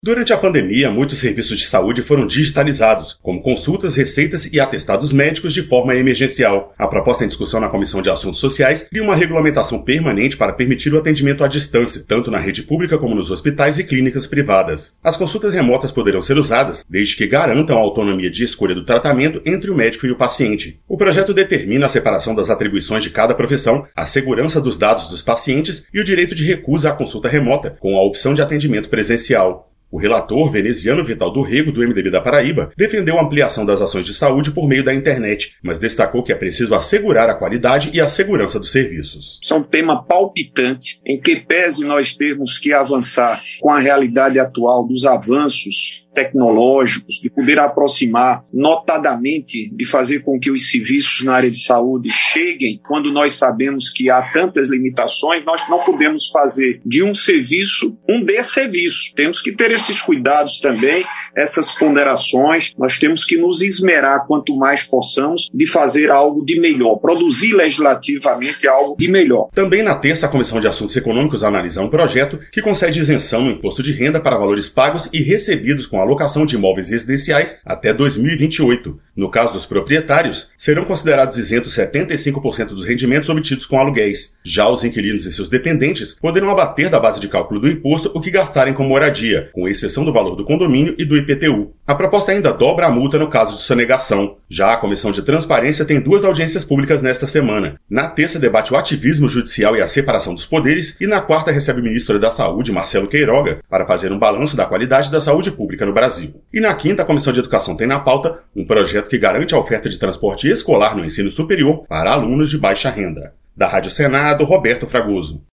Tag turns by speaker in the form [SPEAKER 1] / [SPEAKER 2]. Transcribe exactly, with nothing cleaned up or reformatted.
[SPEAKER 1] Durante a pandemia, muitos serviços de saúde foram digitalizados, como consultas, receitas e atestados médicos de forma emergencial. A proposta em discussão na Comissão de Assuntos Sociais cria uma regulamentação permanente para permitir o atendimento à distância, tanto na rede pública como nos hospitais e clínicas privadas. As consultas remotas poderão ser usadas, desde que garantam a autonomia de escolha do tratamento entre o médico e o paciente. O projeto determina a separação das atribuições de cada profissão, a segurança dos dados dos pacientes e o direito de recusa à consulta remota, com a opção de atendimento presencial. O relator Veneziano Vital do Rego, do M D B da Paraíba, defendeu a ampliação das ações de saúde por meio da internet, mas destacou que é preciso assegurar a qualidade e a segurança dos serviços.
[SPEAKER 2] Isso é um tema palpitante, em que pese nós termos que avançar com a realidade atual dos avanços tecnológicos, de poder aproximar, notadamente, de fazer com que os serviços na área de saúde cheguem quando nós sabemos que há tantas limitações, nós não podemos fazer de um serviço um desserviço. Temos que ter esses cuidados também, essas ponderações, nós temos que nos esmerar quanto mais possamos de fazer algo de melhor, produzir legislativamente algo de melhor.
[SPEAKER 1] Também na terça, a Comissão de Assuntos Econômicos analisa um projeto que concede isenção no imposto de renda para valores pagos e recebidos com a alocação de imóveis residenciais até dois mil e vinte e oito. No caso dos proprietários, serão considerados isentos setenta e cinco por cento dos rendimentos obtidos com aluguéis. Já os inquilinos e seus dependentes poderão abater da base de cálculo do imposto o que gastarem com moradia, com exceção do valor do condomínio e do I P T U. A proposta ainda dobra a multa no caso de sonegação. Já a Comissão de Transparência tem duas audiências públicas nesta semana. Na terça, debate o ativismo judicial e a separação dos poderes, e na quarta recebe o ministro da Saúde, Marcelo Queiroga, para fazer um balanço da qualidade da saúde pública no Brasil. E na quinta, a Comissão de Educação tem na pauta um projeto que garante a oferta de transporte escolar no ensino superior para alunos de baixa renda. Da Rádio Senado, Roberto Fragoso.